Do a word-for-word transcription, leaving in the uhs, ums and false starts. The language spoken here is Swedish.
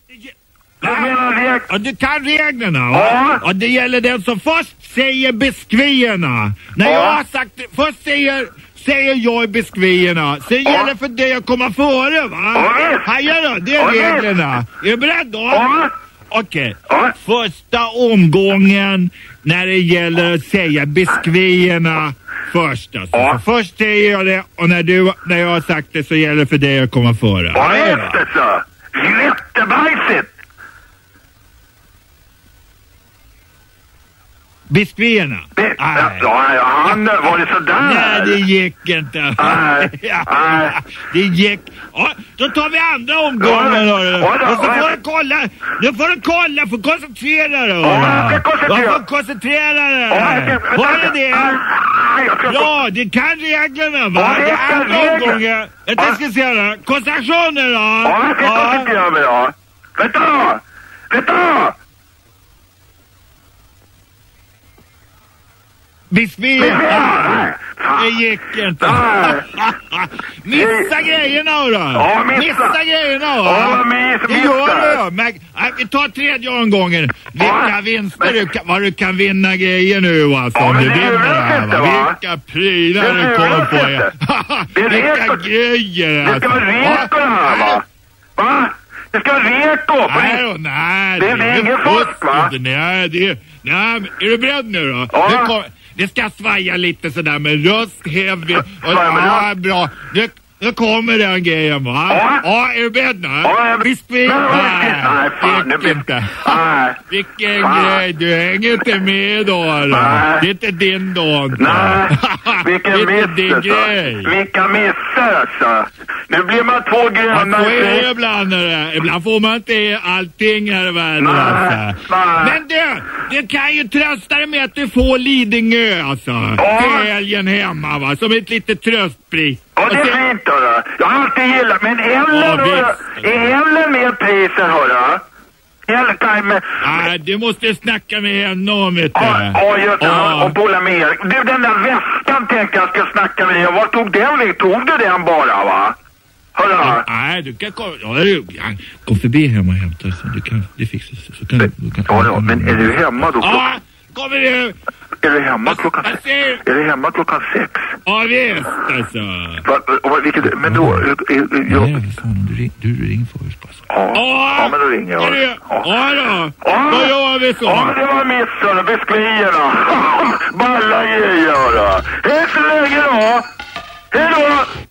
Ja, du kan reglerna. Ja. Och det gäller den som först säger biskvierna. När jag har sagt det, först säger, säger jag biskvierna. Sen ja. Gäller för dig att komma före, va? Ja. Hajar då, det är ja. Reglerna. Är du beredd då? Ja. Okej. Ja. Första omgången när det gäller att säga biskvierna först alltså. Ja. Så först säger jag det och när, du, när jag har sagt det så gäller det för dig att komma före. Ja, just det så. Jättebajsigt. Biskvierna? Bi- ja, ja, han var det sådär? Nej, det gick inte. Nej, nej. Det gick. Ja, då tar vi andra omgången. Ja, ja, ja, och så får du kolla. Nu får du kolla, får koncentrera dig. Ja, jag ska koncentrera. Jag får koncentrera dig. Ja, har du det? Ja, det kan reglerna, va? Ja, det är andra omgången. Jag ska se det. Koncentrationer då. Ja, jag ska koncentrera mig då. Vänta då. Vänta då. Biskvierna. Det gick inte. Missa grejerna då. Ja, missa. Missa grejerna då. Ja, miss, det gör du. Men, äh, vi tar tredje omgången. Vilka ja, vinster men... du kan, vad du kan vinna grejer nu alltså. Ja, om men du det vinner här, inte, va? Vilka prylar du kommer på. Ja. Vilka grejer alltså. Det ska vara reko här, va? Va? Det ska vara reko. Nej, då, nej. Det är ingen fusk, va? Nej, det är... Nej, är du beredd nu då? Ja. Nu kom, det ska svaja lite sådär med röst, heavy. Och, ja, bra. Nu, nu kommer den grejen, va? Ja, ja är du beredd nu? Ja, biskvi? Nej, nej, fan. Det inte. Nej. Vilken fan. Grej, du hänger inte med då, då. Det är inte din då. Nej, vilken miss. Det är inte din grej. Vilka missar alltså. Nu blir man två gröna. Man får ju ibland, ibland får man inte allting här i världen. Nej, alltså. nej. Men du, det kan ju trösta dig med att du får Lidingö alltså. Ja. Till helgen hemma, va? Som ett litet tröstpris. Ja, det är sen... fint då. Jag har alltid gillat, men Ellen, ja, är Ellen med prisen, hörru? Nej, du måste snacka med henne om det. Ja, ja, just det. Ja. Och bolla med er. Du, den där väskan tänkte jag ska snacka med er. Var tog den väg? Tog du den bara, va? Hörru? Ja, nej, du kan komma... Ja, du, ja, gå förbi hemma och hämta så du kan... Det fixar sig. Så kan, du kan, ja, ja, men är du hemma då? Ja, kommer du... Är du hemma klockan sex? Är du hemma klockan sex? Ja, visst alltså. Va, va, vilket, men då... Nej, fan, du, ring, du ring först bara. Ja, ja, men då ringer jag. Ja, ja då. Ja, då gör vi så. Ja, men det var missarna, biskvierna. Balla grejer då. Hej så länge då. Hej då.